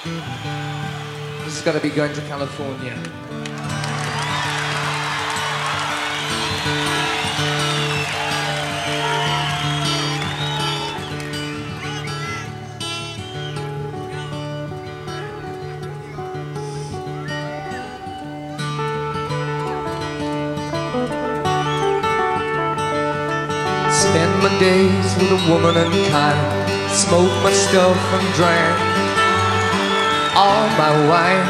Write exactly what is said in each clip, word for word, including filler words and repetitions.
This is gonna be going to California. Spend my days with a woman unkind, smoke my stuff and drank all my wine.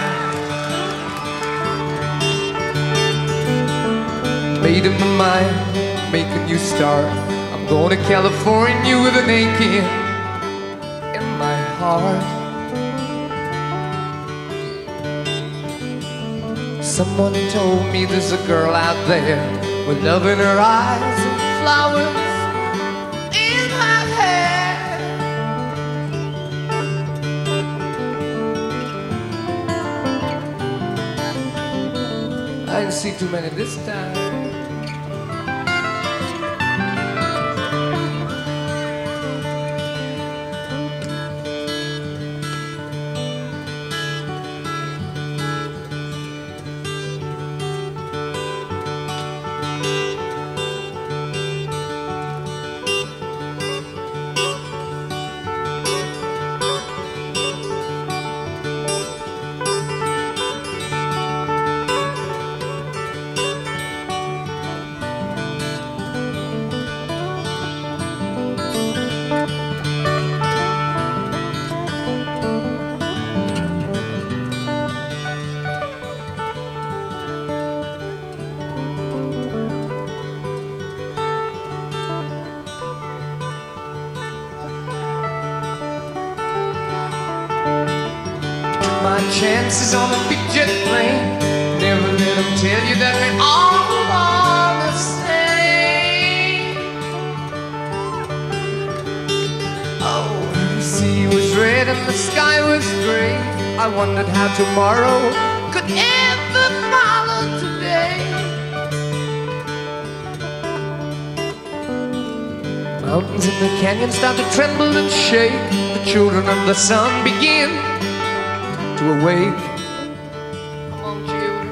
Made up my mind, make a new start. I'm going to California with an aching in my heart. Someone told me there's a girl out there with love in her eyes and flowers in her hair. I didn't see too many this time. My chances on a big jet plane, never let them tell you that we all are the same. Oh, the sea was red and the sky was gray. I wondered how tomorrow could ever follow today. Mountains in the canyon start to tremble and shake. The children of the sun begin to awake. Come on, children.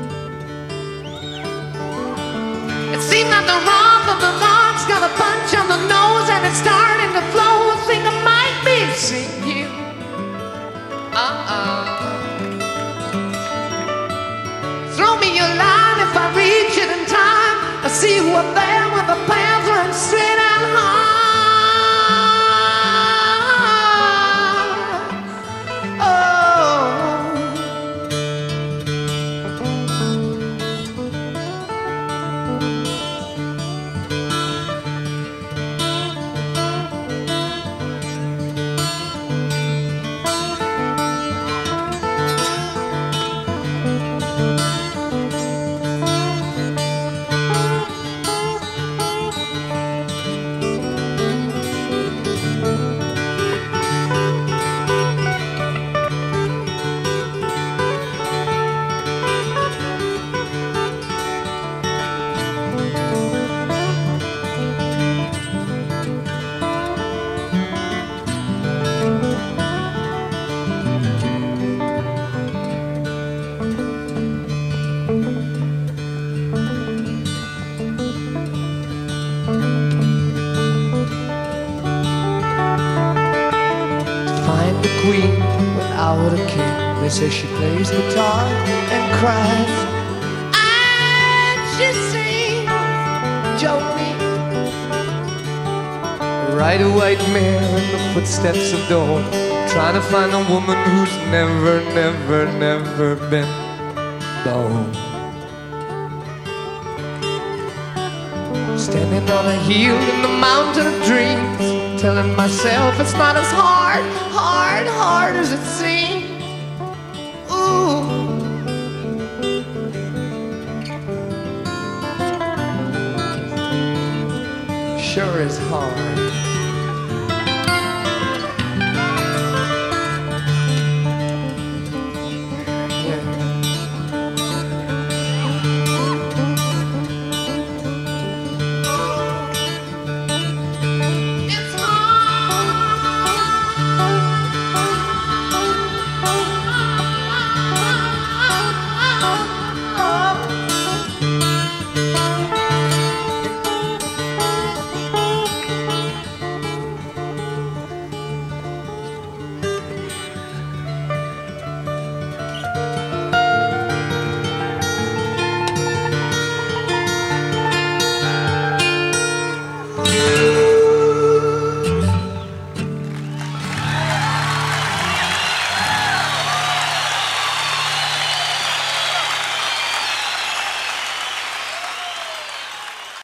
It seemed that the wrong of the marks got a punch on the nose and it's starting to flow. I think I might be sinking. Uh-uh. Throw me your line if I reach it in time. I see you up there with the paths running straight and hard. Queen without a king. They say she plays guitar and cries, and she sings Jolene. Ride a white mare in the footsteps of dawn, trying to find a woman who's never, never, never been born. Standing on a hill in the mountain of dreams, telling myself it's not as hard, hard, hard as it seems.